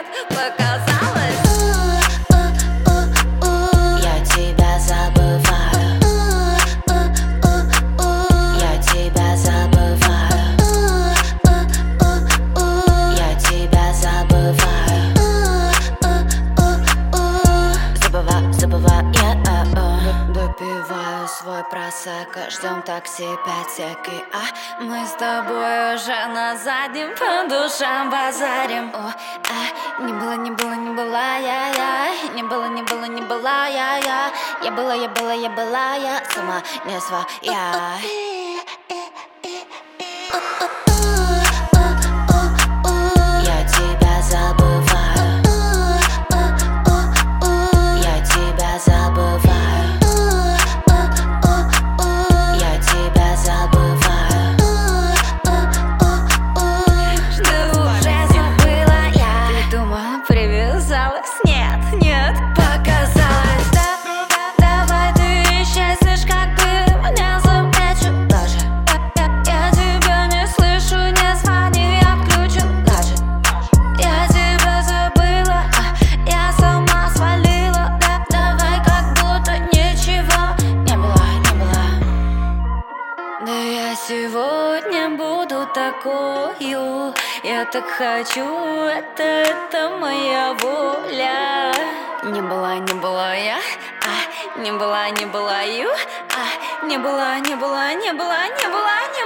нет, показалось. Я тебя забываю. Я тебя забываю. Я тебя забываю. Забываю я. Допиваю свой просекко, ждем такси 5 секи. Мы с тобой уже на заднем по душам базарим. Не было, не было, не была я. Не было, не было, не была я. Я была, я была, я была я. Сама не своя. Я тебя забываю. Я тебя забываю. Я тебя забываю. Что уже забыла я. Ты думала, привязалась? Нет, нет, показалось. Давай ты исчезнешь, как бы не заметил даже. Я тебя не слышу, не звони, я включил гаджет. Я тебя забыла, я сама свалила. Давай как будто ничего не было, не было. Да я сегодня буду такою. Я так хочу, это моя воля. Не была я, не была ю, не была, не была, не была, не была, не